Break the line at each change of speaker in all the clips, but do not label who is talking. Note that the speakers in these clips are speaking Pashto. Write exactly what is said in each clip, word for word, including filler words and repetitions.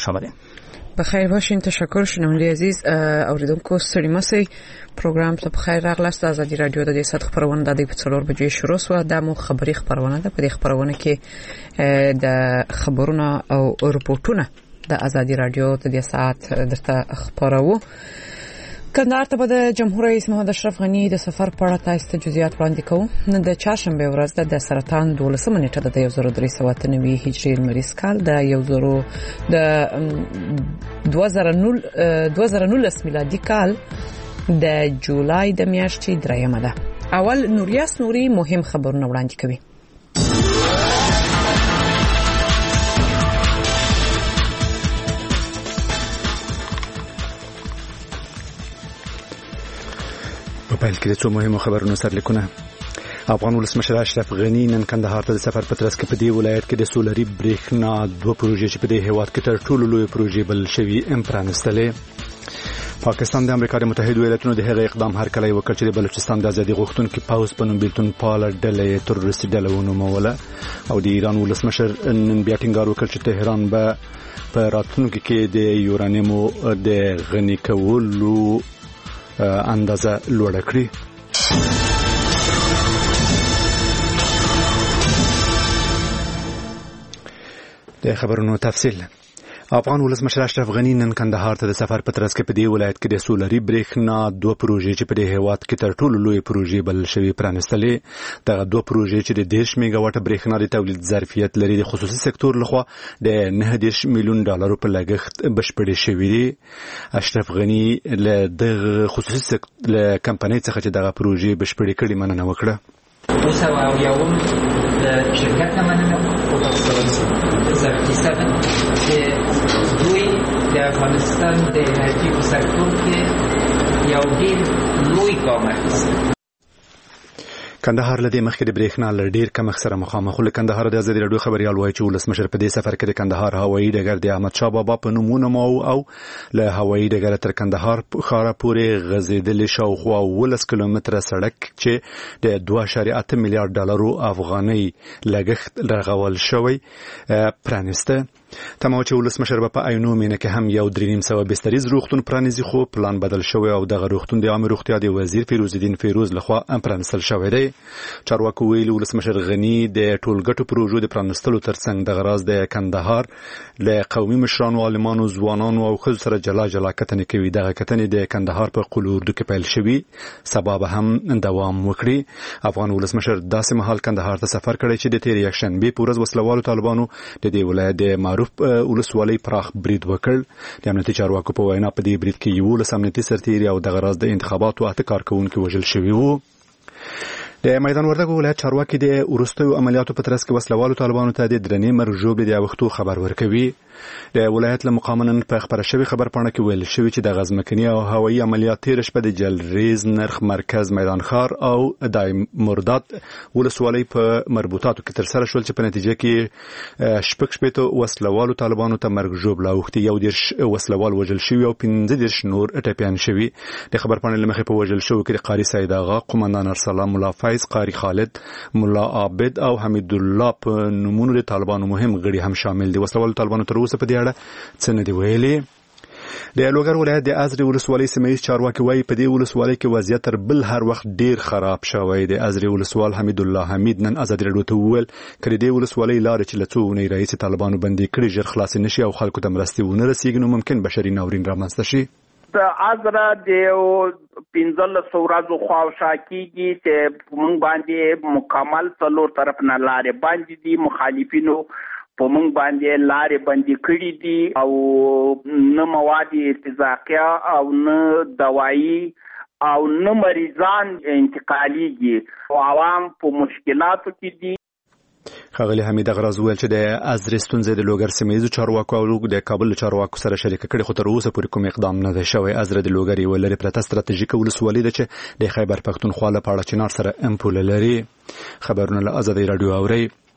خوش آمدید.
بخیر باشین. تشکر شنونده عزیز. اوریدونکو ستړي مسئ. پروګرام ته بخیر راغلاست. ازادي رادیو د دې سات خبرونه د په څلور بجې شروع شو. د مو خبري خبرونه ده. په دې خبرونه کې د خبرونه او رپورټونه د ازادي رادیو د دې سات درته خبرو. کندهار ته د جمهور رئیس محمد اشرف غنی د سفر په اړه تاسو جزئیات وړاندې کوو. نن د چهارشنبه ورځ د سرطان دولسمه نیټه د یو زر درې سوه اته نوي هجري لمریز کال د یو زر د دوه زره نولس میلادي کال د جولای د میاشتې دریمه ده. اول نوریاس نوري مهم خبرونه وړاندې کوي.
په پیل کې څو مهمه خبرونه سرلیکونه. افغان ولسمشر اشرف غنی نن کندهار ته د سفر په ترڅ کې په دې ولایت کې د سولري برېښنا دوه پروژې چې په دې هیواد کې تر ټولو لوی پروژې بل شوي پرانستلې. پاکستان د امریکا د متحده ایالاتونو د هغې اقدام هرکلی وکړ چې د بلوچستان د ازادي غوښتونکو پوځ په نوم بیلتون پاله ډله تروریستي ډله ونوموله. او د ایران ولسمشر نن بیا ټینګار وکړ چې تهران به په راتلونکي کې د یورانیمو د غني کولو اندازه لوړه کړي. د خبرونو تفصیل. افغان ولسمشر اشرف غنی نن کندهار ته د سفر په ترڅ کې په دې ولایت کې د سولري برېښنا دوه پروژې چې په دې هیواد کې تر ټولو لوی پروژې بل شوي پرانستلې. دغه دوه پروژې چې د دېرش میگا واټه برېښنا د تولید ظرفیت لري د خصوصي سکتور لخوا د نهه دېرش میلیون ډالرو په لګښت بشپړې شوې دي. اشرف غنی له دغه خصوصي له کمپنۍ څخه چې دغه پروژې بشپړې کړې مننه وکړه.
دو سوه او یوم د شرکت نه مننه ظرفیت چې دوی د افغانستان د انرژي په سکتور کې یو ډېر لوی ګام اخیستی.
کندهار لدې مخکې د برېښنا له ډېر کمښت سره مخامخ و. له کندهار د ازادي راډیو خبريال وایي چې ولسمشر په دې سفر کې د کندهار هوایي ډګر د احمد شاه بابا په نوم ونوماوه او له هوایي ډګر تر کندهار ښاره پورې غځېدلې شاوخوا اوولس کیلومتره سړک چې د دوه اعشاریه اته میلیارډ ډالرو افغانۍ لګښت رغول شوی پرانسته. تمام چې ولسمشر په عینو مینه کې هم یو درې نیم سوه بستریز روغتون پرانیزي خو پلان بدل شوی او دغه روغتون د عامه روغتیا د وزیر فیروز الدین فیروز لخوا پرانستل شوی دی. چارواکو ویلي ولسمشر غنی د ټولګټو پروژو د پرانستلو ترڅنګ د غراز د کندهار له قومي مشرانو، عالمانو، ځوانانو او ښځو سره جلا جلا کتنې کوي. دغه کتنې د کندهار په قلوردو کې پیل شوي، سبا به هم دوام وکړي. افغان ولسمشر داسې مهال کندهار ته سفر کړی چې د تېرې یکشنبې په ورځ وسلوالو طالبانو د دې ولایت د معروف ولسوالۍ پراخ برید وکړ. د امنیتي چارواکو په وینا په دې برید کې یولس امنیتي سرتیري او د غراز د انتخاباتو اته کارکوونکي وژل شوي وو. د میدان وردګو ولایت چارواکي د وروستیو عملیاتو په ترڅ کې وسلوالو طالبانو ته د درنې مرګ ژوبلې د وختو خبر ورکوي. د ولایت له مقامه نن په خبره شوې خبرپاڼه کې ویل شوي چې د غزمکني او هوایي عملیات تېره شپه د جلریز، نرخ مرکز، میدان ښار او د مرداد ولسوالۍ په مربوطاتو کې ترسره شول چې په نتیجه کې شپږ شپېته وسلوالو طالبانو ته مرګ ژوبله اوښتې، یو دېرش وسلوال وژل شوي او پنځه دېرش نور ټپیان شوي. د خبرپاڼې له مخې په وژل شوو کې د قاري سید آغا، قمندان ارسلان ملا فیض، قاری خالد، ملا عابد او حمید الله په نومونو د طالبانو مهم غړي هم شامل دي. وسلوالو طالبانو تر اوسه په دې اړه څه نه دي ویلي. د لوګر ولایت د ازرې ولسوالۍ سیمه‌ییز چارواکي وایي په دې ولسوالۍ کې وضعیت تر بل هر وخت ډیر خراب شوی دی. ازرې ولسوال حمید الله حمید نن ازادي راډیو ته وویل کله دې ولسوالۍ لارې چې له څو اونۍ راهیسې طالبانو بندي کړي ژر خلاصې نشي او خلکو ته مرستې ونه رسیږي نو ممکن بشري ناورین رامنځته شي.
د ازره د پنځلس ورځو خواوشا کېږي چې موږ باندې مکمل څلور طرف نه لارې باندې دي، مخالفینو په موږ باندې لارې بندي کړي دي او نه مواد ارتزاقیه او نه دوایي او نه مریضان انتقالیږي او عوام په مشکلاتو کې دي.
ښاغلي حمید غراز ویل چې د ازرې ستونزې د لوګر سیمه‌ییزو چارواکو او د کابل چارواکو سره شریکه کړي خو تر اوسه پورې کوم اقدام نه دی شوی. ازرې د لوګر یوه لرې پرته ستراتیژیکه ولسوالي ده چې د خیبر پښتونخوا له پاړه چنار سره ام پوله لري. خبرونه له ازادي راډیو اورئ.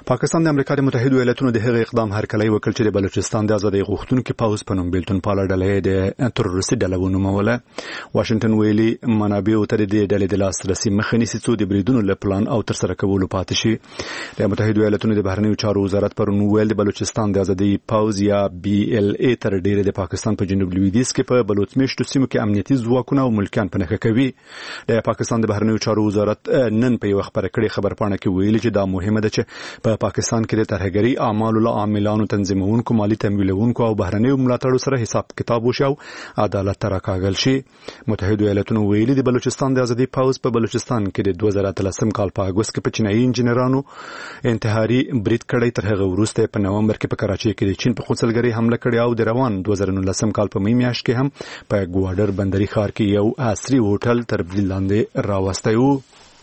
پاکستان د امریکا د متحده ایالاتونو د هغې اقدام هرکلی وکړ چې د بلوچستان د ازادۍ غوښتونکو پوځ په نوم بیلتون پاله ډله د تروریستي ډله ونوموله. واشنگټن ویلي منابعو ته د دې ډلې د لاسرسي مخه نیسي څو د بریدونو له پلان او ترسره کولو پاتې شي. د متحده ایالاتونو د بهرنیو چارو وزارت پرون ویل د بلوچستان د ازادۍ پوځ یا بي ال اي تر ډیره د پاکستان په جنوب لویدیځ کې په بلوچ میشتو سیمو کې امنیتي ځواکونه او ملکیان په نښه کوي. د پاکستان د بهرنیو چارو وزارت نن په یو خبره کړې خبرپاڼه کې ویلي چې دا مهمه ده چې په پاکستان کې د ترهګرۍ اعمالو له عاملانو تنظیمونکو مالی تمویلونکو او بهرنیو ملاتړو سره حساب کتاب وشي او عدالت ته راکاږل شي. متحده ایالاتونو ویلي د بلوچستان د ازادۍ پوځ په بلوچستان کې د دوه زره اتلسم کال په اګوست کې په چینایي انجنیرانو انتحاري برید کړی. تر هغه وروسته په نومبر کې په کراچۍ کې د چین په قونسلګرۍ حمله کړې او د روان دوه زره نولسم کال په می میاشت کې هم په ګواډر بندري ښار کې یو عصري هوټل تر برید لاندې راوستی و.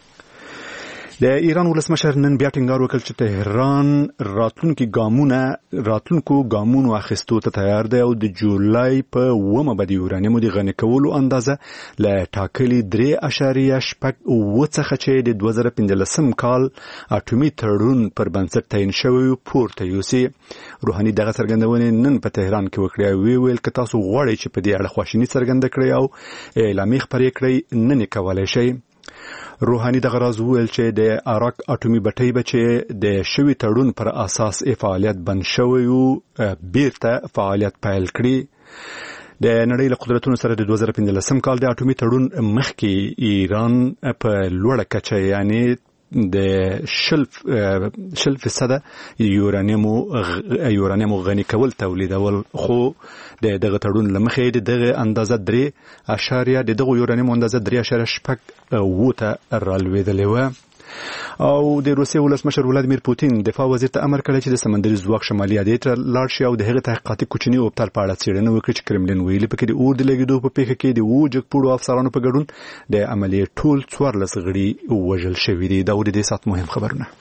د ایران ولسمشر نن بیا ټینګار وکړ چې تهران راتلونکي ګامونه راتلونکو ګامونو اخیستو ته تیار دی او د جولای په اوومه به د یورانیمو د غني کولو اندازه له ټاکلي درې اعشاریه شپږ اووه څخه چې د دوه زره پنځلسم کال اټومي تړون پر بنسټ تعین شوی پورته یوسي. روحاني دغه څرګندونې نن په تهران کې وکړې. وی ویل که تاسو غواړئ چې په دې اړه خواشیني څرګنده کړئ او اعلامیه خپرې کړئ نن یې کولی شئ. روحاني دغه راز ویل چې د عراق اټومي بټۍ به چې د شوي تړون پر اساس فعالیت بند شوی او بیرته فعالیت پیل کړي. د نړۍ له قدرتونو سره د دوه زره پنځلسم کال د اټومي تړون مخکې ایران په لوړه کچه یعنی د شل شل فیصد یورانیمو یورانیمو غني کول تولیدول خو د دغه تړون لمخې د دغه اندازه درې اعشاریه د دغه یورانیمو اندازه درې اعشاریه شپږ وته رالوېدلې و. او د روسیې ولسمشر ولادیمیر پوتین دفاع وزیر ته امر کړی چې د سمندري ځواک شمالي عدې ته لاړ شي او د هغې تحقیقاتي کوچني اوبتال په اړه څېړنه وکړي چې کرملین ویلي پکې د اور د لګېدو په پیښه کې د اووه جګپوړو افسرانو په ګډون د عملیې ټول څوارلس غړي وژل شوي دي. دا و د دې ساعت مهم خبرونه.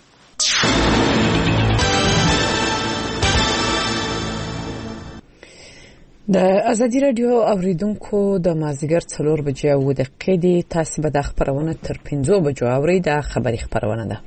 د ازادي رادیو اوریدونکو د مازیګر څلور بجې او د قیدی تاسو به د خبرونه تر پنځو بجو اوري. د خبري خبرونه ده.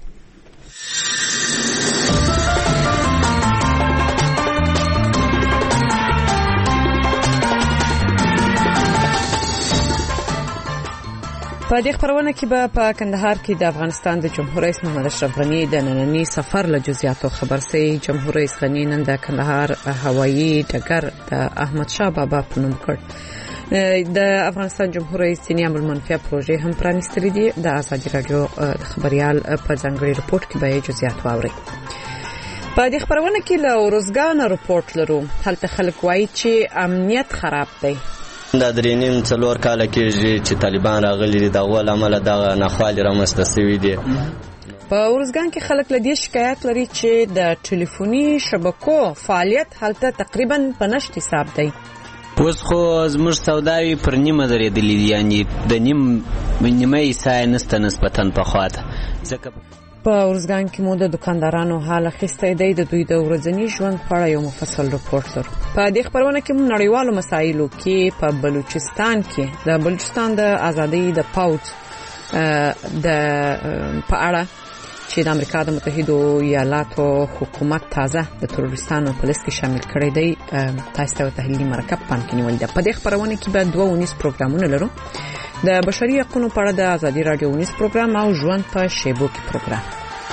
په دې خبرونه کې به په کندهار کې د افغانستان د جمهور رئیس محمد اشرف غنی د نننی سفر له جزئیاتو خبر سي. جمهور رئیس غنی نن د کندهار هوایي ډګر د احمد شاه بابا په نوم کړ. د افغانستان جمهور رئیس ځینې عمل منفي پروژې هم پرانیستلې دي. د ازادي رادیو د خبريال په ځانګړي رپورت کې به جزئیات واوري. په دې خبرونه کې له روزګان رپورت لرو. هلته خلک وایي چې امنیت خراب دی.
دا درېنیم څلور کاله کېږي چې طالبان راغلي دي. د هغو له امله دغه ناخوالې رامنځته سوي دي.
په ارزګان کې خلک له دې شکایت لري چې د ټلیفوني شبکو فعالیت هلته تقریبا په نشت حساب دی.
اوس خو زموږ سوداوي پر نیمه درېدلي دي، یعنی د نیم نیمه حصه نسته نسبتا پخواته. ځکه
په ارزګان کې مو د دکاندارانو حال اخیستی دی. د دوی د ورځني ژوند په اړه یو مفصل رپورت لرو. په دې خبرونه کې مو نړیوالو مسایلو کې په بلوچستان کې د بلوچستان د ازادۍ د پوځ د په اړه چې د امریکا د متحده ایالاتو حکومت تازه د تروریستانو په لیست کې شامل کړی دی. تاسو ته تحلیلي مرکب پام کې نیول دی. په دې خبرونه کې به دوه ونیس پروګرامونه لرو. د بشري حقوقو په اړه د ازادي رادیو ونیس پروګرام او ژوند په شیبو کې پروګرام.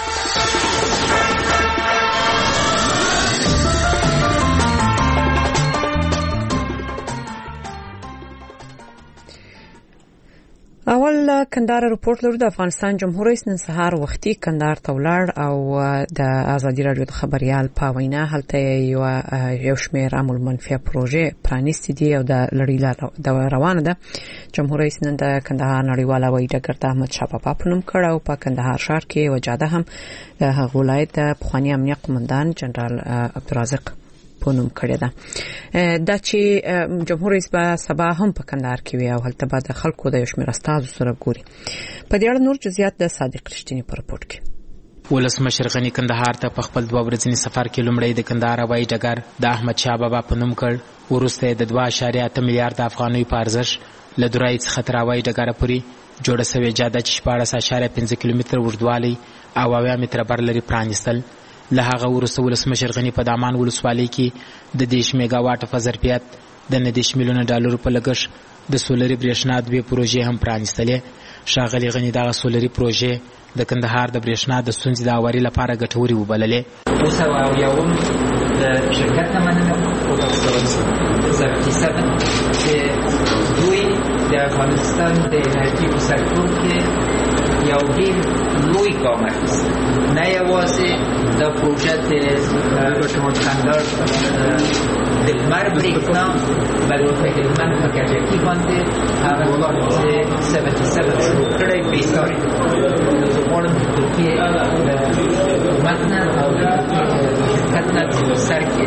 اول کندهار رپورت لرو. د افغانستان جمهور رئیس نن سهار وختي کندهار ته ولاړ او د ازادي رادیو د خبريال په وینا هلته یو یو شمېر عمل منفي پروژې پرانیستې دي او د لړۍ د روانه ده. جمهور رئیس نن د کندهار نړیوال هوایي ډګر د احمد شاه بابا په نوم کړ او په کندهار ښار کې وجاده هم د هغه ولایت د پخوانی امنیه قومندان جنرال عبدالرازق په نوم کړی ده. دا چې جمهور رئیس به سبا هم په کندهار کې وي او هلته به د خلکو د یو شمېر استازو سره ګوري. په دې اړه نور جزئیات د صادق رښتینی په رپورټ کې.
ولسمشر غنی کندهار ته په خپل دوه ورځني سفر کې لومړی د کندهار هوایي ډګر د احمد شاه بابا په نوم کړ. وروسته د دوه اعشاریه اته میلیارډ افغانیو په ارزښت له دورای څخه تر هوایي ډګره پورې جوړه شوې جاده چې شپاړس اعشاریه پنځه کیلومتره اوږدوالی او اویا متره بر لري پرانیستل. له هغه وروسته ولسمشر غني په دامان ولسوالۍ کې د دېرش میگا واټ په ظرفیت د نه دېرش میلیونه ډالرو په لګښت د سولري برېښنا دوې پروژې هم پرانیستلې. ښاغلي غني دغه سولري پروژې د کندهار د برېښنا د ستونزې د هواري لپاره ګټورې وبللې.
اوس او یوم د شرکت نه مننه سبتیسد چې دوی د افغانستان د انرژي په سکتور کې یو ډېر لوی ګام اخیست. نه یوازې د پروژه د کندهار د لمر برېښنا بلکې د لمر په کجکي باندې هغه کار چې سبتیسد شروع کړی بېساري. زه غواړم چې د حکومت نه او د شرکت نه په سر کې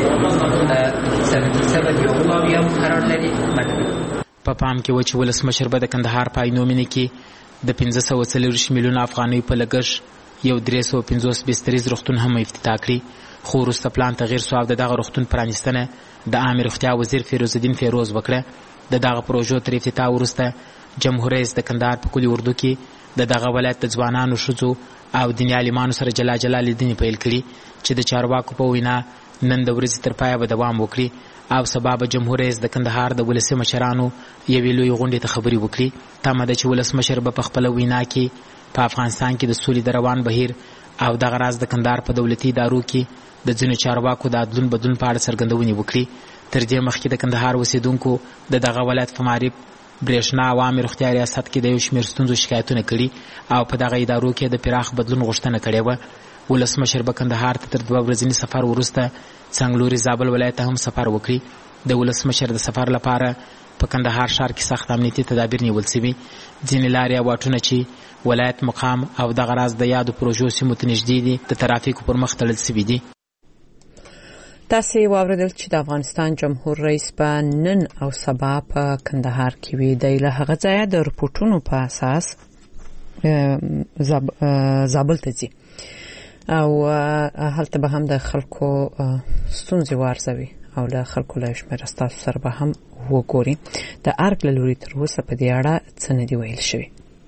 سبتیسد یو قوي هم قرار لري.
په پام کې و چې ولسمشر به د کندهار په عینومېنه کې د پنځه سوه څلوېښت میلیونه افغانیو په لګښت یو درې سوه پنځوس بستریز روغتون هم افتتاح کړي. خو وروسته پلان تغییر سو او د دغه روغتون پرانیستنه د عامې روغتیا وزیر فیروز الدین فیروز وکړه. د دغه پروژو تر افتتاح وروسته جمهور رئیس د کندهار په کلي اردو کې د دغه ولایت د ځوانانو ښځو او دیني عالمانو سره جلا جلا لیدنې پیل کړي چې د چارواکو په وینا نن د ورځې تر پایه به دوام وکړي او سبا به جمهور رئیس د کندهار د ولسي مشرانو یوې لویې غونډې ته خبرې وکړي. تمه ده چې ولسمشر به په خپله وینا کې په افغانستان کې د سولې د روان بهیر او دغه راز د کندهار په دولتي ادارو کې د ځینو چارواکو د عدلون بدلون په اړه څرګندونې وکړي. تر دې مخکې د کندهار اوسېدونکو د دغه ولایت په معرف برېښنا او عامې روغتیا ریاست کې د یو شمېر ستونزو شکایتونه کړي او په دغه ادارو کې د پراخ بدلون غوښتنه کړې وه. ولسمشر به کندهار ته تر دوه ورځني سفر وروسته څنګلوري زابل ولایت ته هم سفر وکړي. د ولسمشر د سفر لپاره په کندهار ښار کې سخت امنیتي تدابیر نیول سوي. ځینې لارې او واټونه چې ولایت مقام او دغه راز د یادو پروژو سیمو ته نږدې دي د ترافیکو پر مخ تړل سوي دي.
تاسې واورېدل چې د افغانستان جمهور رئیس په نن او سبا په کندهار کې وي. دی له هغه ځایه د رپوټونو په اساس زابل ته ځي او هلته به هم د خلکو ستونزې وارزوي او له خلکو له شمېره ستاسو سره به هم وګوري. د ارګ له لوري تر اوسه په دې اړه څه نه دي ویل شوي.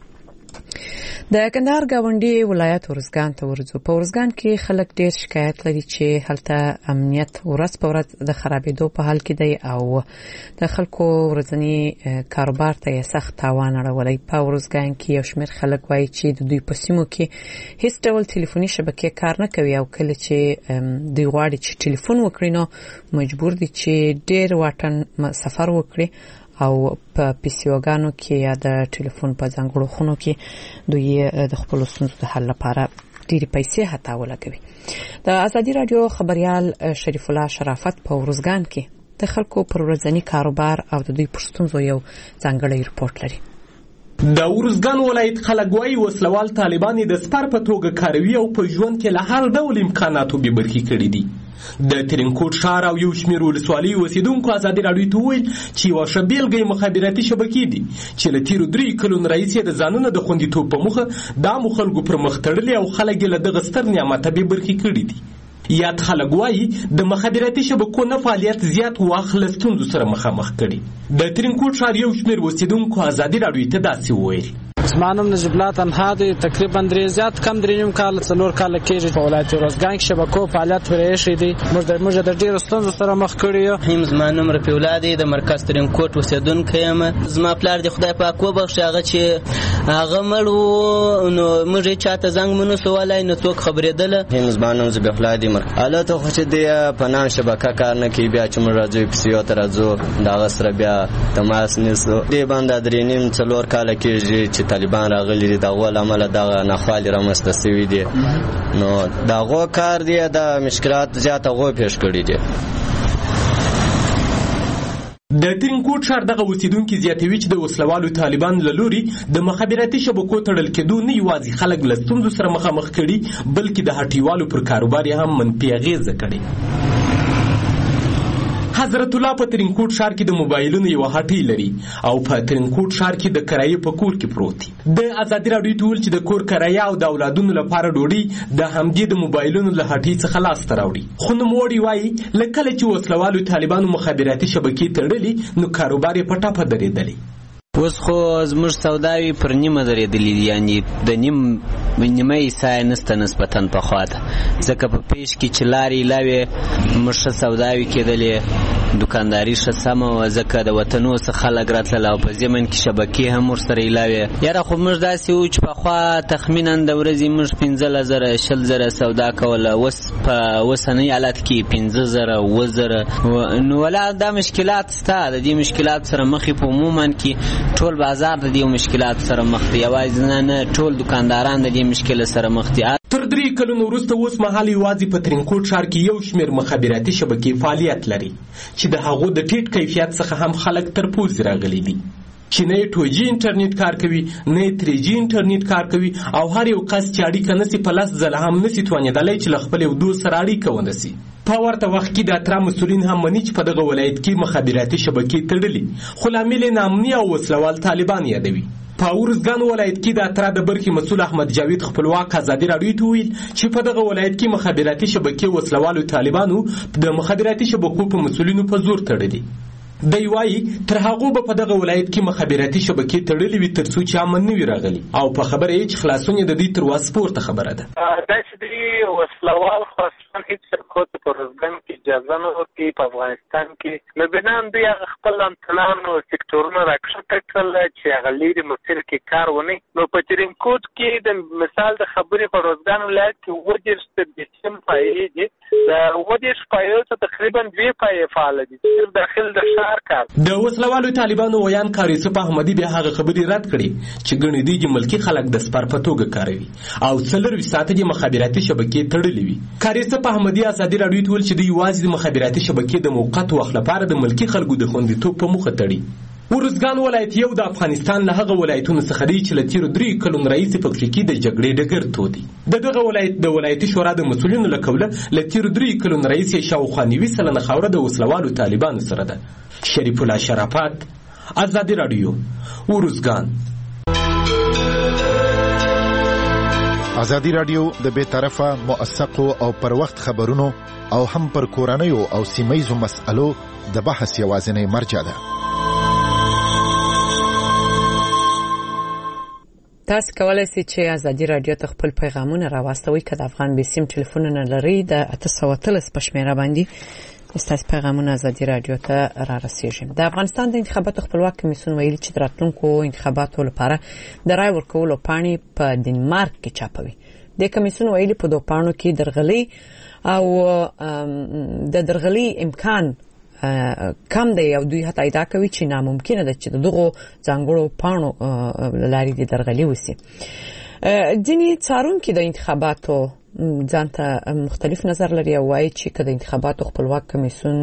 د کندهار ګاونډي ولایت ارزګان ته ورځو. په ارزګان کې خلک ډېر شکایت لري چې هلته امنیت ورځ په ورځ د خرابېدو په حال کې دی او د خلکو ورځني کاروبار ته یې سخت تاوان اړولی. په ارزګان کې یو شمېر خلک وایي چې د دوی په سیمو کې هیڅ ډول ټلیفوني شبکې کار نه کوي او کله چې دوی غواړي چې ټلیفون وکړي نو مجبور دي چې ډېر واټن سفر وکړي او په پیسیوګانو کې یا د ټلیفون په ځانګړو خونو کې دوی د خپل ستونزو د حل لپاره ډېرې پیسې حتی ولګوي. د ازادي راډیو خبریال شریف الله شرافت په ارزګان کې د خلکو پر ورځني کاروبار او د دوی پر ستونزو یو ځانګړی رپورټ لري.
د ارزګان ولایت خلک وایي وسلوال طالبان د سپر په توګه کاروي او په ژوند کې له هر ډول امکاناتو بې برخې کړي دي. د ترینکوټ ښار او یو شمېر ولسوالیو اوسېدونکو ازادي راډیو ته وویل چې یوه ښه بېلګه یې مخابراتي شبکې دي چې له تېرو دریو کلونو راهیسې د ځانونه د خوندیتوب په موخه د عامو خلکو پر مخ تړلي او خلک یې له دغه ستر نعمته بې برخې کړي دي. یاد خلک وایي د مخابراتي شبکو نه فعالیت زیات وخت له ستونزو سره مخامخ کړي. د ترینکوټ ښار یو شمېر اوسېدونکو ازادي راډیو ته داسې وویل:
زما نوم نجیب الله تنها دی. تقریبا درې زیات کم درې نیم کاله څلور کاله کېږي په ولایت ارزګان کې شبکو فعالیت پرې ایښی دی. موږ د ډېرو ستونزو سره مخ کړي یو.
هم زما نوم رفیع الله دی، د مرکز ترینکوټ اوسېدونکی یم. زما پلار دی خدای پاک وبخښي، هغه چې هغه مړ و نو موږ یې چاته زنګ مو نسو وهلی نه څوک خبرېدله.
هم زما نوم ذبیح الله دی. هلته خو چې دی په نام شبکه کار نه کوي، بیا چې موږ راځو پیسیو ته راځو د هغه سره بیا تماس نیسو. دې باندې درې نیم څلور کاله کېږي چې طالبان راغلي دي. د هغو له امله دغه ناخوالې رامنځته سوي دي نو د هغو کار دی د مشکلات زیات هغو پیش کړي دي.
د ترینکوټ ښار دغه اوسېدونکي زیاتوي چې د وسلوالو طالبان له لوري د مخابراتي شبکو تړل کېدو نه یوازې خلک له ستونزو سره مخامخ کړي بلکې د هټیوالو پر کاروبار یې هم منفي اغېزه کړې. حضرت الله په ترینکوټ ښار کې د موبایلونو یوه هټۍ لري او په ترینکوټ ښار کې د کرایې په کور کې پروت دی. د ازادي راډیو ته وویل چې د کور کرایه او د اولادونو لپاره ډوډۍ د همدې د موبایلونو له هټۍ څخه لاسته راوړي. خو نوموړي وایي له کله چې وسلوالو طالبانو مخابراتي شبکې تړلي نو کاروبار یې په ټپه درېدلی.
اوس خو زموږ سوداوي پر نیمه درېدلي دي، یعنې د نیم نیمه ایسای نسته نسبتا پخوا ته ځکه په پیش کې چې لارې ایله وې موږ ښه سوداوې کېدلې دوکانداري ښه سمه وه ځکه د وطنو څخه خلک راتلل او په ضمن کې شبکې هم ورسره ایله وې یاره خو موږ داسې وو چې پخوا تخمینا د ورځې موږ پنځلس زره شل زره سودا کوله اوس په اوسني حالت کې پنځه زره اووه زره نو ولا دا مشکلات سته د دې مشکلات سره مخ په عموما کې ټول بازار د دې مشکلات سره مخ دی یوازې نه ټول دکانداران د دې مشکل سره مخ دي.
تر درې کلونو وروسته اوس مهال یوازې په ترینکوټ ښار کې یو شمېر مخابراتي شبکې فعالیت لري چې د هغو د ټیټ کیفیت څخه هم خلک تر پوزې راغلي دي چې نه یې ټو جي انټرنیټ کار کوي نه یې تری جي انټرنیټ کار کوي او هر یو کس چې اړیکه نسي په لس ځله هم نسي توانېدلی چې له خپل یو دوست سره اړیکه ونسي. په ورته وخت کې د اترا مسؤلین هم مني چې په دغه ولایت کې مخابراتي شبکې تړلي خو لامل یې ناامني او وسلوال طالبان یادوي. په ارزګان ولایت کې د اترا د برخې مسؤل احمد جاوید خپلواک ازادي راډیو ته ویل چې په دغه ولایت کې مخابراتي شبکې وسلوالو طالبانو د مخابراتي شبکو په مسؤلینو په زور تړلي. دی وایي تر هغو به په دغه ولایت کې مخابراتي شبکې تړلې وي تر څو چې امن نه وي راغلی او په خبره یې چې خلاصون یې د دوی تر واس پورته خبره ده.
دا چې دوی وسلوال خاصان هېڅ شرکت په ارزګان کې اجازه نه ورکوي په افغانستان کې نو بنان دوی هغه خپل انتنان او سکتورونه راکښته کړل چې هغه لرې مسیر کې کار ونی نو په ترینکوټ کې د مثال د خبرې په ارزګان ولایت کې اووه دېرش دېرشم پایې دي د اووه دېرش پایو څخه تقریبا دوې پایې فعاله دي صرف داخل د ښار.
د وسلوالو طالبانو ویان کار یوسف احمدي بیا هغه خبرې رد کړي چې ګڼې دوی چې ملکي خلک د سپر په توګه کاروي او څلرویشت ساعته د مخابراتي شبکې تړلې وي. کار یوسف احمدي ازادي راډیو ته ویل چې دوی یوازې د مخابراتي شبکې د موقت وخت لپاره د ملکي خلکو د خوندیتوب په موخه تړي. ارزګان ولایت یو د افغانستان له هغه ولایتونو څخه دی چې له تیرو درې کلونو راهیسې په کې د جګړې ډګر تود دي. د دغه ولایت د ولایتي شورا د مسؤلینو له قوله له تیرو درې کلونو راهیسې شاوخوا نوي سلنه خاوره د وسلوالو طالبانو سره ده. شریف الله شرافت ازادي راډیو ارزګان.
ازادي راډیو د بې طرفه موثقو او پر وخت خبرونو او هم پر کورنیو او سیمهیزو مسألو د بحث یوازینی مرجع ده.
تاسو کولای شئ چې ازادي راډیو ته خپل پیغامونه راوستوئ که د افغان بسیم ټلیفونونه لرئ د اته سوه اتلس په شمېره باندې ستاسو پیغامونه ازادي راډیو ته را رسیږي. د افغانستان د انتخاباتو خپلواک کمیسیون ویلي چې د راتلونکو انتخاباتو لپاره د رای ورکولو پاڼې په ډنمارک کې چاپوي. د کمیسیون ویلي په دوه پاڼو کې درغلي او د درغلي امکان کم دی او دوی حتی ادعا کوي چې ناممکنه ده چې دغه ځانګړو پاڼو لارې د درغلي وسی. ځینې څارونکي د انتخاباتو ځانته مختلف نظر لري او وایي چې که د انتخاباتو خپلواک کمیسیون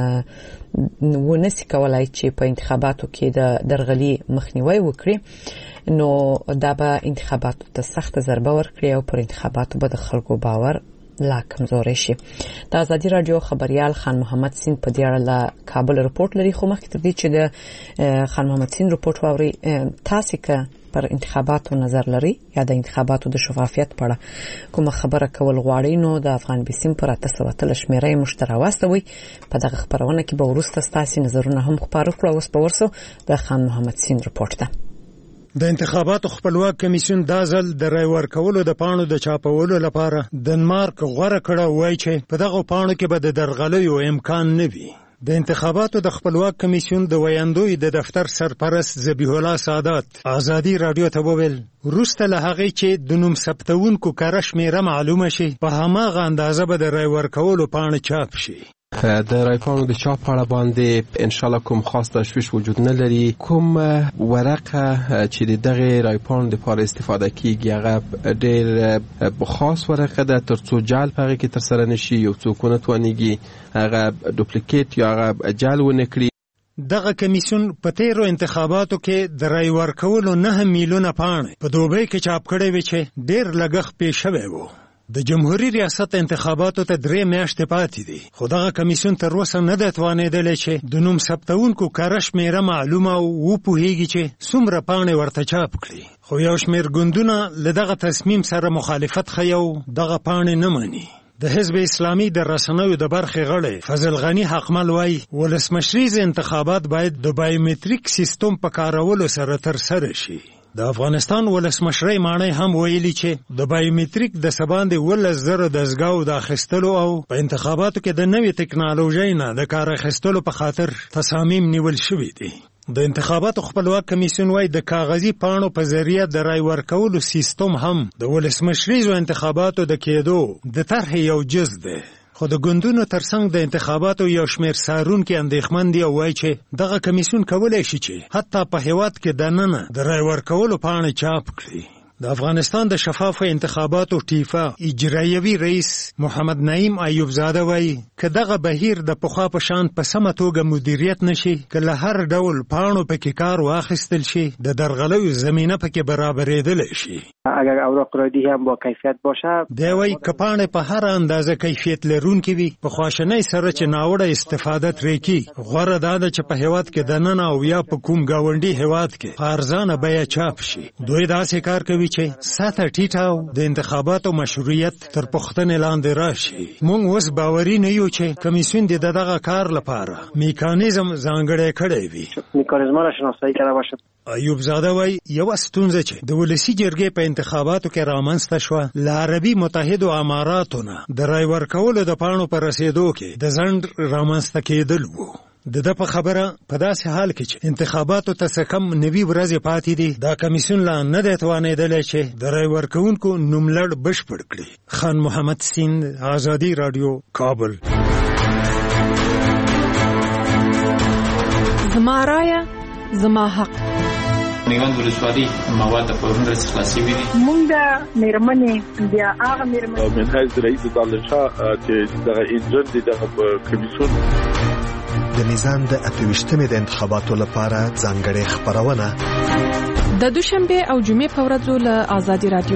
ونسي کولای چې په انتخاباتو کې د درغلي مخنیوي وکړي نو دا به انتخاباتو ته سخت ضربه ورکړي او پر انتخاباتو به د خلکو باور لا کمزورې شي. د ازادي راډیو خبريال خان محمد سین په دې اړه له کابل رپورټ لري خو مخکې تر دې چې د خان محمد سین رپورټ واوري تاسو که پر انتخاباتو نظر لري یا د انتخاباتو د شفافیت په اړه کومه خبره کول غواړئ نو د افغان بسیم پر اته سوه اتلس شمېره یې موږ ته راواستوئ. په دغه خپرونه کې به وروسته ستاسو نظرونه هم خپاره کړو. اوس به ورسو د خان محمد سین رپورټ ته.
د انتخاباتو خپلواک کمیسیون دا ځل د رای ورکولو د پاڼو د چاپولو لپاره ډنمارک غوره کړه وایي چې په دغه پاڼو کې به د درغلیو امکان نه وي. د انتخاباتو د خپلواک کمیسیون د ویاندوی د دفتر سرپرست ذبیح الله سعادت ازادي راډیو ته وویل وروسته له هغې چې د نوم ثبتونکو کره شمېره معلومه شي په هماغه اندازه به د رای ورکولو پاڼې چاپ شي.
د رایپاڼو د چاپ اړه باندې انشاءالله کوم خاص تشویش وجود نه لري. کوم ورقه چې د دغه رایپاڼو لپاره استفاده کیږي هغه ډېر خاص ورقه ده تر څو جعل په هغې کې ترسره نشي یو څوک ونه توانیږي هغه دوپلیکیټ یا هغه جعل ونه کړي.
دغه کمیسیون په تیرو انتخاباتو کې د رای ورکولو نه میلیونه پاڼې په دوبۍ کې چاپ کړې وې چې ډېر لګښت پې شوی و. د جمهوریت ریاست انتخاباتو ته درې میاشتې پاتې دي خو دغه کمیسیون تر اوسه نه دی توانېدلی چې د نوم ثبتونکو کره شمېره معلومه او وپوهېږي چې څومره پاڼې ورته چاپ کړي. خو یو شمېر ګوندونه له دغه تصمیم سره مخالفت ښیي او دغه پاڼې نه مني. د حزب اسلامي د رسنیو د برخې غړی فضل غني حقمل وایي ولسمشریز انتخابات باید د بایومتریک سیستم په کارولو سره ترسره شي. د افغانستان ولسمشرۍ ماڼۍ هم ویلي چې د بایومټریک د سباندې ولس زره دستګاو د اخیستلو او په انتخاباتو کې د نوې ټکنالوژۍ نه د کار اخیستلو په خاطر تصامیم نیول شوي دي. د انتخاباتو خپلواک کمیسیون وايي د کاغذي پاڼو په ذریعه د رای ورکولو سیستم هم د ولسمشریزو انتخاباتو د کېدو د طرحې یو جز دی. خو د ګوندونو ترڅنګ د انتخاباتو یو شمېر څارونکي اندېښمن دي او وایي چې دغه کمیسیون کولی شي چې حتی په هېواد کې دننه د رای ورکولو پاڼې چاپ کړي. د افغانستان د شفافو انتخاباتو ټیفا اجرایوي رئیس محمد نعیم ایوب زاده وایي که دغه بهیر د پخوا په شان په سمه توګه مدیریت نشي، که له هر ډول پاڼو پکې کار واخیستل شي، د درغلیو زمینه پکې برابرېدلی شي.
اگر اوراق رایدی هم با کیفیت باشه،
دی وایي که پاڼې په هر اندازه کیفیت لرونکې وي، په خواشنۍ سره چې ناوړه استفاده ترې کړي، غوره دا ده چې په هېواد کې دننه او یا په کوم ګاونډي هېواد کې په ارزانه بیه چاپ شي. دوی داسې کار کوي چې سطح ټیټه او د انتخاباتو مشروعیت تر پوښتنې لاندې راشي. موږ اوس باوري نه یو چې کمیسیون د دغه کار لپاره میکانیزم ځانګړی کړی وي.
میکانیزم را شناسایی کرده باشد.
ایوب زاده وایي یوه ستونزه چې د ولسي جرګې په انتخاباتو کې رامنځته شوه له عربي متحدو اماراتو نه د رای ورکولو د پاڼو په رسېدو کې د ځنډ رامنځته کېدل وو. د ده په خبره په داسې حال کې چې انتخاباتو ته څه کم نوي ورځې پاتې دي، دا کمیسیون لا نه دی توانېدلی چې د رای ورکوونکو نوملړ بشپړ کړي. خان محمد سیند، آزادي راډیو، کابل.
زما رایه زما حق.
میوند ولسوالي مواد په ورنډه څخه خلاصي وي.
مونږ د میرمنې بیا هغه میرمنې
من حیث رئیس دانشاه چې دغه ایجنټ دی دغه کمیسیون
د نظام د اتویشتمې د انتخاباتو لپاره ځانګړې خپرونه
د دوشنبه او جمعې په ورځو له آزادي رادیو.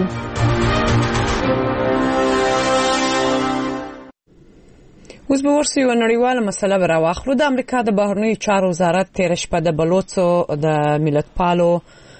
اوس به ورسو یوه نړیواله مسله به راواخلو. د امریکا د بهرنیو چارو وزارت تېره شپه د بلوڅو د ملتپالو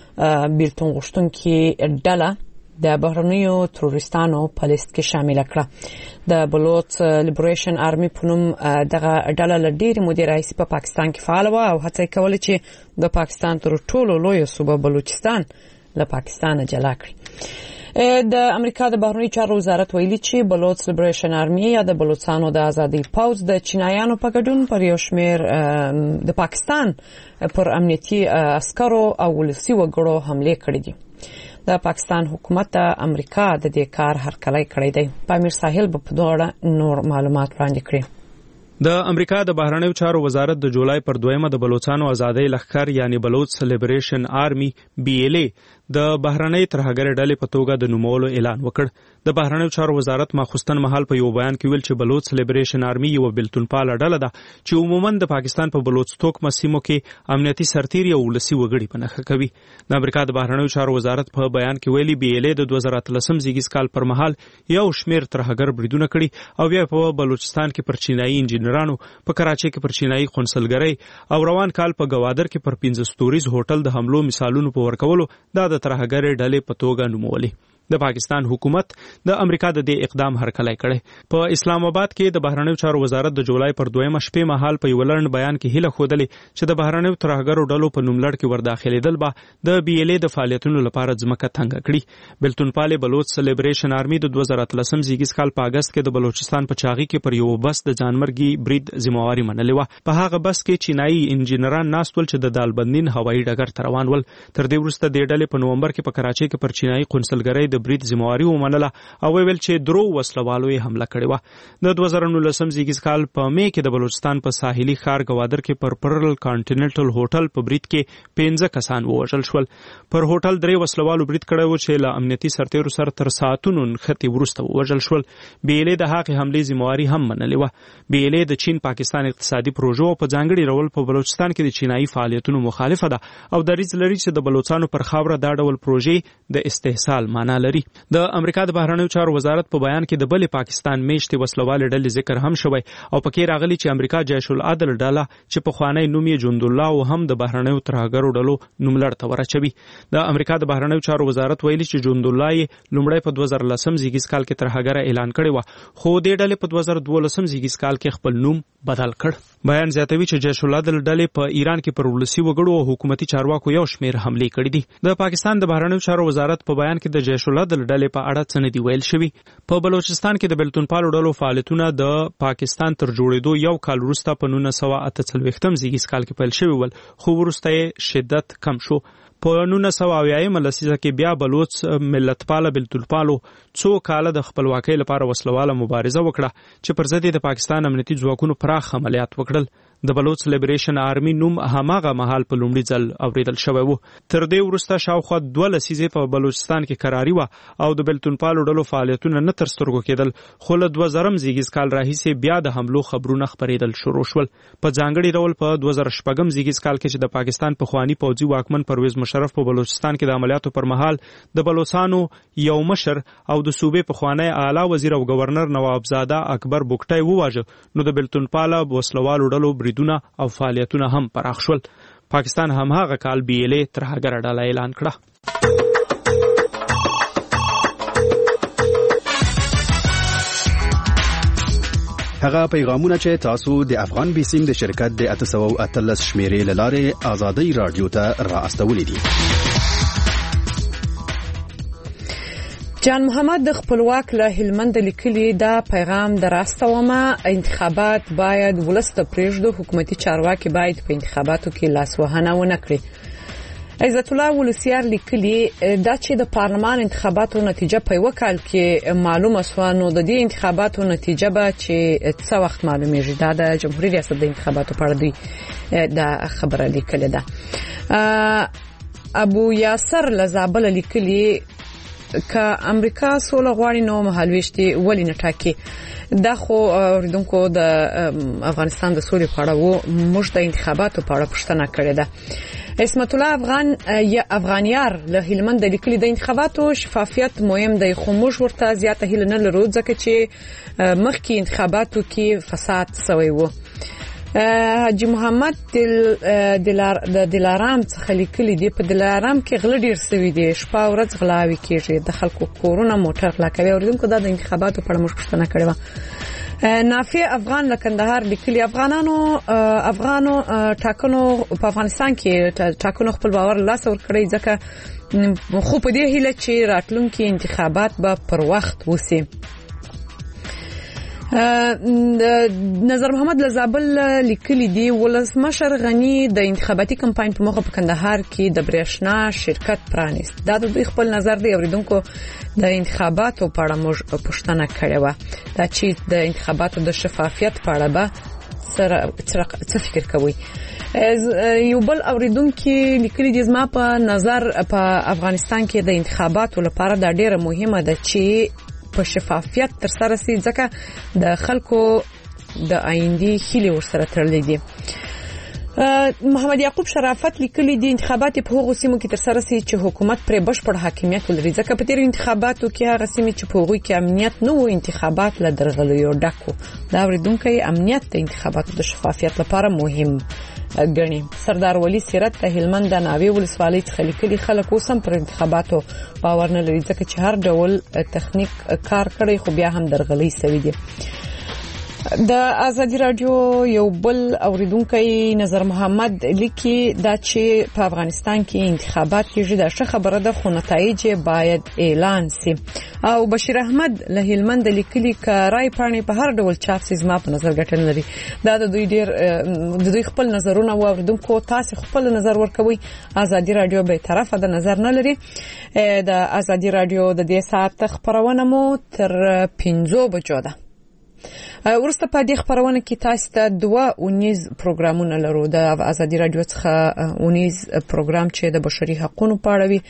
بیلتون غوښتونکي ډله د بهرنیو تروریستانو په لیست کې شامله کړه. د بلوچ لیبریشن آرمي په نوم دغه ډله له ډېرې مودې راهیسې په پاکستان کې فعاله وه او هڅه یې کوله چې د پاکستان تر ټولو لویه صوبه بلوچستان له پاکستانه جلا کړي. د امریکا د بهرنیو چارو وزارت ویلي چې بلوچ لیبریشن آرمي یا د بلوچستانو د ازادۍ پوځ د چینایانو په ګډون پر یو شمېر د پاکستان پر امنیتي عسکرو او ولسي وګړو حملې کړې دي. د پاکستان حکومت د امریکا د دې کار هرکلی کړی دی. پامیر ساحل به په دې اړه نور معلومات وړاندې کړي.
د امریکا د بهرنیو چارو وزارت د جولای پر دویمه د بلوچستانو ازادۍ لښکر یعنی بلوچ لیبریشن آرمي بی ایل ای د بهرنۍ ترهګرۍ ډلې په توګه د نومولو اعلان وکړ. د بهرنیو چارو وزارت ماخوستن مهال په یو بیان کې ویل چې بلوچ لیبریشن آرمي یو بیلتونپاله ډله ده چې عموما د پاکستان په بلوچستوک مسیمو کې امنیتي سرتیري او ولسي وګړي په نښه کوي. د امریکا د بهرنیو چارو وزارت په بیان کې ویلي بی ایل ای د دوه زره اتلسم زیږیز کال پر مهال یو شمېر ترهګر بریدونه کړي او بیا په بلوچستان کې پر چینایي انجینرانو، په کراچۍ کې پر چینایي قونسلګرۍ او روان کال په ګوادر کې پر پنځه ستوریز هوټل د حملو مثالونو په ورکولو دا د ترهګرۍ ډلې په توګه نومولي. د پاکستان حکومت د امریکا د دې اقدام هرکلی کړی. په اسلام آباد کې د بهرنیو چارو وزارت د جولای پر دویمه شپې مهال په یو لړن بیان کې هیله ښودلې چې د بهرنیو ترهګرو ډلو په نوملړ کې ورداخلېدل به د بی ایل ای د فعالیتونو لپاره ځمکه تنګه کړي. بیلتونپالې بلوچ لیبریشن آرمي د دوه زره اتلسم زیږیز کال په اګست کې د بلوچستان په چاغي کې پر یو بس د ځانمرګي برید ذمہواري منلې وه. په هغه بس کې چینایي انجینران ناست ول چې د دالبندین هوایي ډګر ته روان ول. تر دې وروسته دې ډلې په نومبر کې په کراچۍ کې پر چینایي قونسلګرۍ د برید ذمہواري ومنله او ویل چې درو وسلوالو یې حمله کړې وه. د دوه زره نولسم زیږیز کال په مې کې د بلوچستان په ساحلي ښار ګوادر کې پر پرل کانټیننټل هوټل په برید کې پنځه کسان ووژل شول. پر هوټل درې وسلوالو برید کړی و چې له امنیتي سرتیرو سره تر ساعتونو نښتې وروسته ووژل شول. بی ایل ای د هغې حملې ذمہواري هم منلې وه. بی ایل ای د چین پاکستان اقتصادي پروژو په ځانګړي ډول په بلوچستان کې د چینایي فعالیتونو مخالفه ده او دریځ لري چې د بلوچستانو پر خاوره دا ډول پروژې د استحصال معنا لري. د امریکا د بهرنیو چارو وزارت په بیان کې د بلې پاکستان میشتې وسلوالې ډلې ذکر هم شوی او پکې راغلی چې امریکا جیش العدل ډله چې په خوانی نوم یې جندالله او هم د بهرنیو ترهګرو ډلو نوملړ ته ورچوي. د امریکا د بهرنیو چارو وزارت ویلي چې جندالله یې لومړی په دوه زره لسم زیږیز کال کې ترهګره اعلان کړی و، خو دې ډلې په دوه زره دولسم زیږیز کال کې خپل نوم بدل کړ. بیان زیاتوي چې جیش العدل ډلې په ایران کې پر ولسی وګړو او حکومتي چارواکو یو شمېر حملې کړې دي. د پاکستان د بهرنیو چارو وزارت په بیان کې د جیش العدل ډلې په اړه څه نه دی ویل شوي. په بلوچستان کې د بلتونپالو ډلو فعالیتونه د پاکستان تر جوړېدو یو کال وروسته په نولس سوه اته څلوېښتم زیږیز کال کې پیل شوي ول، خو وروسته یې شدت کم شو. په نولس سوه اویایمه لسیزه کې بیا بلوچ ملتپاله بلتونپالو څو کاله د خپلواکۍ لپاره وسلواله مبارزه وکړه چې پر ضد د پاکستان امنیتي ځواکونو پراخ عملیات وکړل. د بلوچ لیبریشن آرمي نوم هماغه مهال په لومړي ځل اوریدل شوی و. تر دې وروسته شاوخوا دوه لسیزې په بلوچستان کې کراري وه او د بلتونپالو ډلو فعالیتونه نه تر سترګو کېدل، خو له دوه زرم زیږیز کال راهیسې بیا د حملو خبرونه خپرېدل شروع شول. په ځانګړي ډول په دوه زره شپږم زیږیز کال کې چې د پاکستان پخواني پوځي واکمن پرویز مشرف په بلوچستان کې د عملیاتو پر مهال د بلوچستانو یو مشر او د صوبې پخوانی اعلی وزیر او گورنر نوابزاده اکبر بوکټای وواژه، نو د بلتونپاله وسلوالو ډلو بریدونه او فعالیتونه هم پراخ شول. پاکستان هم هغه کال بی ایل ای ترهګره ډله اعلان کړه.
هغه پیغامونه چې تاسو د افغان بیسیم د شرکت د اته سوه او اتلس شمیرې له لارې آزادۍ راډیو ته را استولې دي.
جان محمد د خپلواک له هلمند لیکلي دا پیغام دراستومه، انتخابات باید ولس ته پرېږدو، حکومتي چارواکي باید په انتخاباتو کې لاسوهنه ونه کړي. عزت الله ولسیار لیکلي دا چې د پارلمان انتخاباتو نتیجه په یو کال کې معلومه سوه، نو د دې انتخاباتو نتیجه به چې څه وخت معلومیږي. دا د جمهوریت ریاست د انتخاباتو په اړه دوی دا خبره لیکلې ده. ابو یاسر لزابل لیکلي که امریکا سوله غواړي نو مهالويشتي ولی نه ټاکي. دا خو اوریدونکو د افغانستان د سولې په اړه وو، موږ د انتخاباتو په اړه پوښتنه کړې ده. اسمت الله افغان یا افغانیار له هلمند لیکلي د انتخاباتو شفافیت مهم دی، خو موږ ورته زیاته هیله نه لرو ځکه چې مخکې انتخاباتو کې فساد شوی وو. حاجی محمد دل دلار د دلارام څخه لیکلي دی په دلارام کې غل ډیر سوي دي، شپه ورځ غلاوي کیږي، د خلکو کورونه موټر غلا کوي. اوریدونکو دا د انتخاباتو په اړه موږ پوښتنه کړې و. نافع افغان له کندهار لیکلي افغانانو افغانو ټاکنو په افغانستان کې ټاکنو خپل باور لاس ور کړی، ځکه خو په دې هیله چې راتلونکي انتخابات به پر وخت وسی. نظر محمد لزابل لیکلی دی ولسمشر غنی د انتخاباتي کمپاین په موخه په کندهار کې د برېښنا شرکت پرانیست. دا د دوی خپل نظر دی. اوریدونکو د انتخاباتو په اړه موږ پوښتنه کړې و، دا چې د انتخاباتو د شفافیت په اړه به څه فکر کوي. یو بل اوریدونکو لیکلی دی زما په نظر په افغانستان کې د انتخاباتو لپاره دا ډیره مهمه ده چې په شفافیت تر سره سي، ځکه د خلکو د آینده هیله ورسره تړلې دي. محمد یعقوب شرافت لیکلی دی انتخابات په هغو سیمو کې تر سره سي چې حکومت پر بشپړ حاکمیت ولري، ځکه په تیر انتخاباتو کې هغه سیمې چې په هغوی کې امنیت نه و انتخابات له درغلیو ډک و. دا اوریدونکو امنیت د انتخاباتو د شفافیت لپاره مهم ګڼي. سردار ولی سیرت د هلمند د ناوې ولسوالۍ څخه لیکلي خلک اوس هم پر انتخاباتو باور نه لري، ځکه چې هر ډول تخنیک کار کړی خو بیا هم درغلي سوي دي. د آزادی رادیو یو بل اوریدونکو نظر محمد لیکي دا چې په افغانستان کې انتخابات کېږي، دا ښه خبره ده، خو نتایج باید اعلان سي. او بشیر احمد له هلمند لیکلي ک رای پاڼې په هر ډول چاپ سي زما په نظر ګټه لري. دا د دوی ډیر د دوی خپل نظرونه و. اوریدونکو تاسو خپل نظر ورکوي. آزادی رادیو به طرفه د نظر نه لري. د آزادی رادیو د دې ساعت خبرونه مو تر پنځو بجو ده. ورسته په دې خبرونه کې تاسو ته دوه اونیز پروګرامونه لرو. د آزادی رادیو څخه اونیز پروګرام چې د بشري حقوقو په اړه وي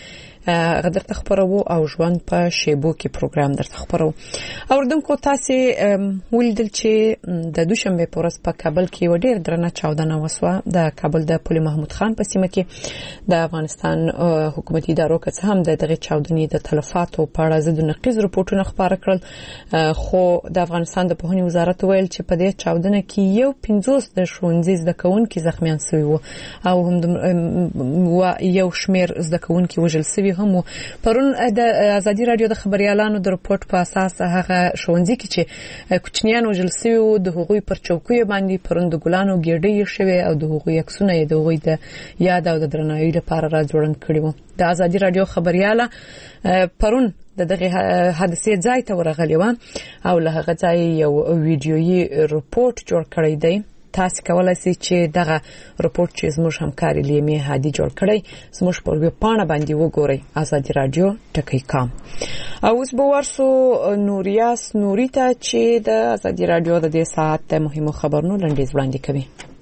غدر تخبرو او ژوند په شیبو کې پروګرام در تخبرو. اوردونکو تاسو ولیدل چې د دوشنبه په ورځ په کابل کې وډیر درنه چاودنه وسوه د کابل د پل محمود خان په سیمه کې د افغانستان حکومتي ادارو که څه هم د دغه چاودنې د تلفاتو په اړه زده نقیز رپورټونه خبره کړل، خو د افغانستان د پوهنې وزارت ویل چې په دې چاودنه کې یو پنځوس د ښوونځي زده کوونکي زخمیان شوي وو او هم و یو شمیر زده کوونکي وژل شوي هم وو. پرون د ازادي رادیو د خبريالانو د رپورت په اساس هغه ښوونځي کې چې کوچنیان وژل شوي وو د هغوی پر چوکیو باندې پرون د ګلانو ګېډۍ شوي او د هغوی عکسونه یې د هغوی د یاد او د درناوي لپاره راځوړند کړي وو. د ازادي رادیو خبرياله پرون د دغه حادثې ځای ته ورغلی و او له هغه ځای یو ویډیويي رپورت جوړ کړی دی. تاسو کولای شئ چې دغه رپورت چې زموږ همکاري لیمه هادي جوړ کړی زموږ په ویب پاڼه باندې وګورئ ازادي رادیو ټکی کام. او اوس به ورسو نوریاس نوریتا چې د ازادي رادیو د دې ساعت د مهمو خبرونو لنډیز وړاندې کوي.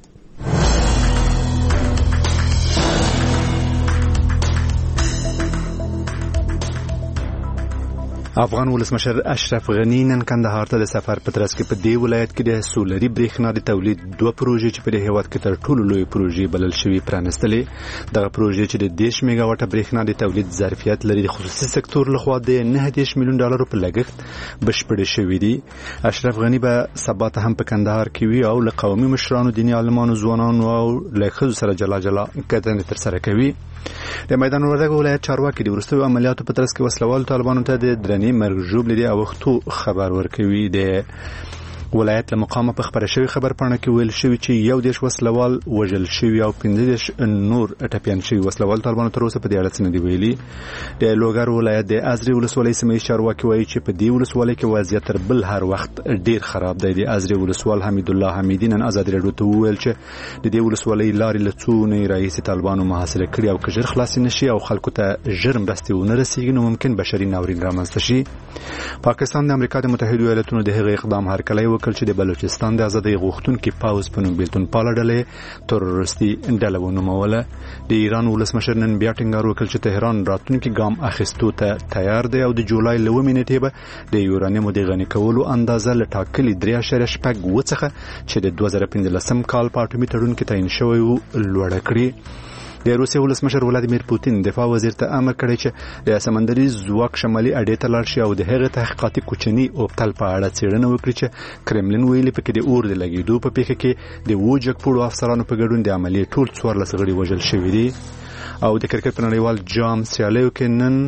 افغان ولسمشر اشرف غنی نن کندهار ته د سفر په ترڅ کې په دې ولایت کې د سولري برېښنا د تولید دوه پروژې چې په دې هیواد کې تر ټولو لوی پروژې بلل شوی پرانستلې. دغه پروژې چې د دیش میگا واټ برېښنا د تولید ظرفیت لري د خصوصي سکتور لخوا د نه دیش میلیون ډالر په لګښت بشپړې شوې دي. اشرف غنی به سبا ته هم په کندهار کې وي او له قومي مشرانو، دیني عالمانو، ځوانانو او له ښځو سره جلا جلا کتنې ترسره کوي. د میدان وردګ ولایت چارواکي د وروستیو عملیاتو په ترڅ کې وسلوال طالبانو ته د درنې مرګ ژوبلې دی او وختو خبر ورکوي. د ولایت له مقامه په خبره شوی خبر پاڼه کې ویل شوی چې یو دیش وسلوال وژل شوی او پنځه دیش نور ټپيان شوی. وسلوال طالبانو تر اوسه په دې اړه څه نه دی ویلي. د لوګر ولایت د ازري ولسوالۍ سیمې چارواکي وایي چې په دې ولسوالۍ کې وضعیت تر بل هر وخت ډیر خراب دی. د ازري ولسوال حمید الله حمیدی نن آزاد رادیو ته ویل چې د دې ولسوالۍ لارې له څو رئیس طالبانو محاصره کړي او کجر خلاص نشي او خلکو ته جرم رستي ونه رسیږي نو ممکن بشري ناورین رامنځته شي. پاکستان د امریکا د متحده ایالاتونو د هغې اقدام هرکلی وکړ چې د بلوچستان د آزادۍ غوښتونکو پاوز په نوم بیلتون پاله ډلې تروریستي ډله ونوموله. د ایران ولسمشر نن بیا ټینګار وکړ چې تهران راتلونکي ګام اخیستو ته تیار دی او د جولای له اووه نیټې به د یورانیم د غني کولو اندازه له ټاکلي درې اعشاریه شپږ اووه څخه چې د دوه زره پنځلسم کال په اټومي تړون کې تعین شوی و لوړه کړي. د روسیې ولسمشر ولادیمیر پوتین دفاع وزیر ته امر کړی چې د سمندري ځواک شمالي اډې ته لاړ شي او د هغې تحقیقاتي کوچني اوبتل په اړه څېړنه وکړي چې کرملین ویلي پکې د اور د لګېدو په پیښه کې د اووه جګپوړو افسرانو په ګډون د عملیې ټول څوارلس غړي وژل شوي دي. او د کرکټ په نړیوال جام سیالیو کې نن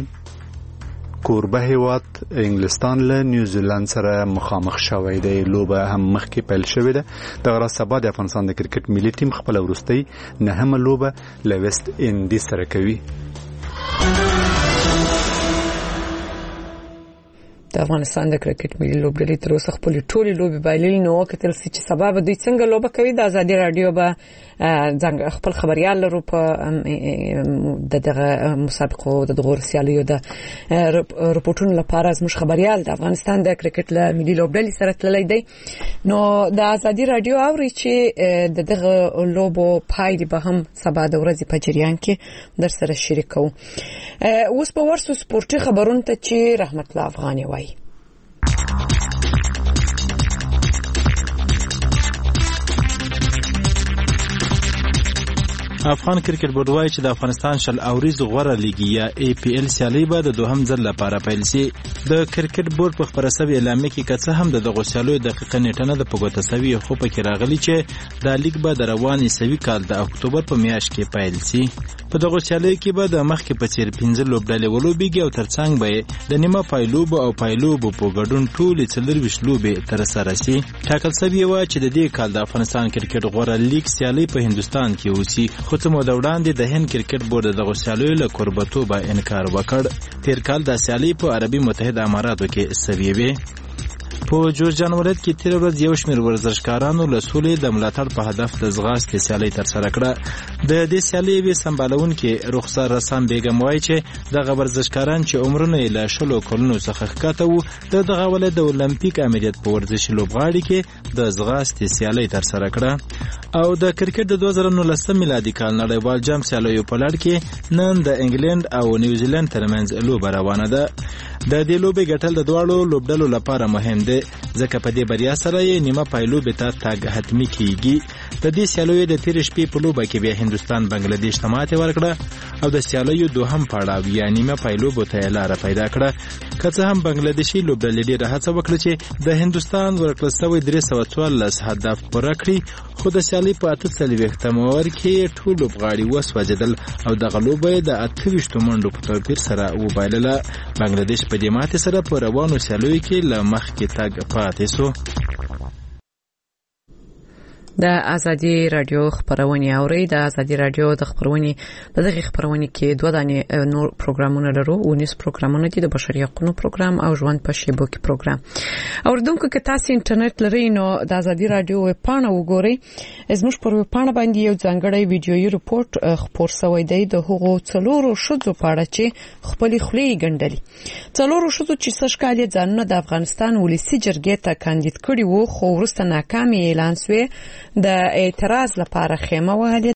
کوربه هیواد انګلستان له نیوزیلند سره مخامخ شوی دی. لوبه هم مخکې پیل شوې ده. دغه راز سبا د افغانستان د کرکټ ملي ټیم خپل وروستۍ نهمه لوبه له ویسټ انډیز سره کوي.
د افغانستان د کرکټ ملي لوبډلې تر اوسه خپل ټولې لوبې بایللې نو کتل چې سبا به دوی څنګه لوبه کوي. د ازادي رادیو به څنګه خپل خبريال لرو په دغه مسابقو د دغه سیالیو د رپورټونو لپاره زموږ خبريال د افغانستان د کرکټ ملي لوبډلې سره تللی دی. نو د ازادي رادیو اوري چې د دغه لوبو پای به هم سبا د ورځې په جریان کې در سره شریکو. اوس په ورسو سپورتي خبرونه ته چې رحمت الله افغاني وایي.
افغان کرکټ بورډ وایي چې د افغانستان شل اوریز غوره لیګي یا ای پی ال سیالي به د دوهم ځل لپاره پیل شي. د کرکټ بورډ په خبره شوې اعلامیه کې که څه هم د دغو سیالیو دقیقه نیټه نه ده په ګوته شوې خو پکې راغلي چې دا لیګ به د روان عیسوي کال د اکتوبر په میاشت کې پیل شي. په دغو سیالیو کې به د مخکې په څېر پنځه لوبډلې ولوبېږي او ترڅنګ به د نیمه پایلوبو او پایلوبو په ګډون ټولې څلرویشت لوبې ترسره شي. ټاکل شوې وه چې د دې کال د افغانستان کرکټ غوره لیګ سیالۍ په هندوستان کې وشي خو څه موده وړاندې د هند کرکټ بورډ د دغو سیالیو له کوربتوبه انکار وکړ. تېر کال دا سیالۍ په عربي متحده اماراتو کې شوې وې. په جورجان ولایت کې تیر ورځ یو شمېر ورزشکارانو له سولې د ملاتړ په هدف د ځغاستې سیالۍ ترسره کړه. د دې سیالۍ یوې سمبالونکې رخسار رسام بیګم وایي چې دغه ورزشکاران چې عمرونه یې له شلو کلونو څخه ښکته وو د دغه ولایت د اولمپیک امریت په ورزشي لوبغاړي کې د ځغاستې سیالۍ ترسره کړه. او د کرکټ د دوه زره نولسم میلادي کال نړیوال جام سیالیو په لړ کې نن د انګلند او نیوزیلند ترمنځ لوبه روانه ده. د دې لوبې ګټل د دواړو لوبډلو لپاره مهم دی ځکه په دې بریا سره یې نیمه پایلوبې ته تګ حتمي کیږي. د دې سیالیو د تېرې شپې په لوبه کې بیا هندوستان بنګلادیش ته ماتې ورکړه او د سیالیو دوهم پړاو یا نیمه پایلوبو ته یې لاره پیدا کړه. که څه هم بنګلادیشي لوبډلې ډېره هڅه وکړه چې د هندوستان ورکړل سوی درې سوه څوارلس هدف پوره کړي، خو د سیالۍ په اته څلوېښتم اوور کې ټول لوبغاړي وسوځېدل او دغه لوبه یې د اته ویشتو منډو په توپیر سره وبایلله. بنګلادیش په دې ماتې سره په روانو سیالیو کې له مخکې تګ پاتې سو.
د ازادي رادیو خبرونه اوري. د ازادي رادیو د خبرونه په دغه خبرونه کې دوه دانې نور پروګرامونه لرو. ونیس پروګرامونه دي د بشري حقوقو پروګرام او ژوند په شیبو کې پروګرام. اوردونکو که تاسو انټرنیټ لرئ نو د ازادي رادیو ویب پاڼه وګورئ. زموږ پر ویب پاڼه باندې یو ځانګړی ویډیويي رپورت خپور شوی دی د هغو څلورو شذو په اړه چې خپل خولي ګنډلي. څلورو شذو چې سشکالي ځانونه د افغانستان ولسی جرګې ته کاندید کړي وو خو ورسته ناکامي اعلان شوه. د اعتراض لپاره خیمه وهلې